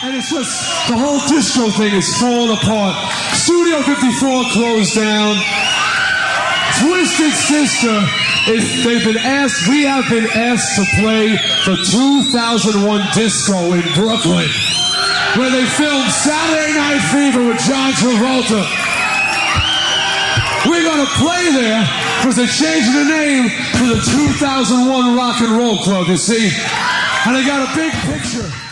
And it's just, the whole disco thing is falling apart. Studio 54 closed down. Twisted Sister, we have been asked to play the 2001 disco in Brooklyn, where they filmed Saturday Night Fever with John Travolta. We're going to play there because they're changing the name to the 2001 Rock and Roll Club, you see? And they got a big picture